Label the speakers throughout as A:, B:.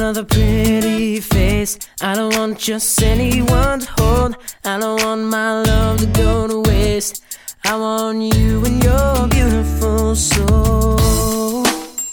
A: another pretty face. I don't want just anyone to hold. I don't want my love to go to waste. I want you and your beautiful soul.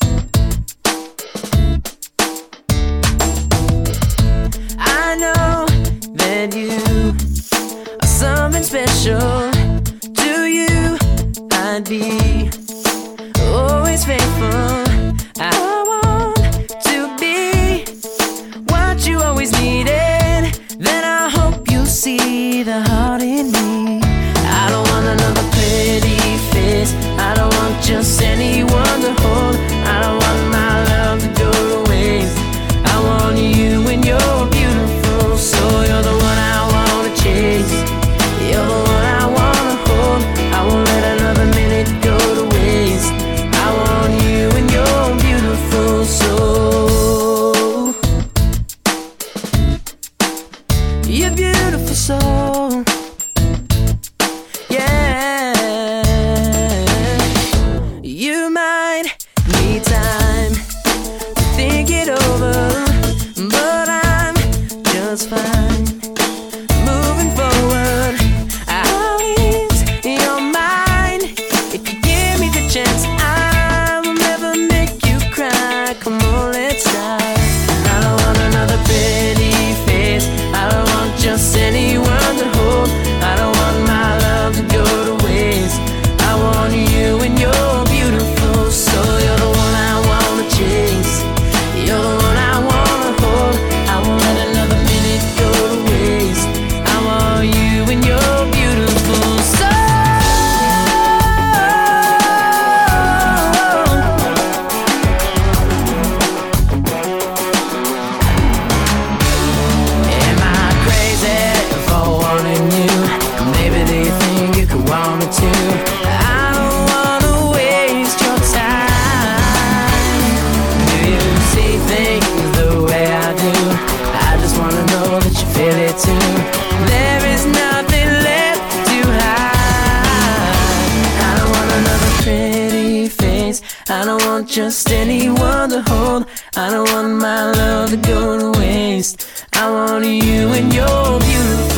A: I know that you are something special. To you I'd be always faithful. I want to be what you always needed. Then I hope you'll see the heart in me. I don't want another pretty face. I don't want just anyone to hold. I don't want my love to go to waste. I want you and your beautiful soul. You're the one I wanna chase. You're the one I wanna hold. I won't let another minute go to waste. I want you and your beautiful soul. Your beautiful soul. Yeah. You might need time to think it over, but I'm just fine moving forward. I'll ease your mind if you give me the chance. I will never make you cry. Come on, let's start. I don't want another pretty face. I don't want just anyone to hold. I don't want my love to go to waste. I want you and your beautiful soul. You're the one I wanna chase. You're the one I wanna hold. I won't let another minute go to waste. I want you and your beautiful soul. Am I crazy for wanting you? Maybe do you think you could want me too? I don't wanna waste your time. Do you see things the way I do? I just wanna know that you feel it too. There is nothing left to hide. I don't want another pretty face. I don't want just anyone to hold. I don't want my love to go to waste. I want you and your beautiful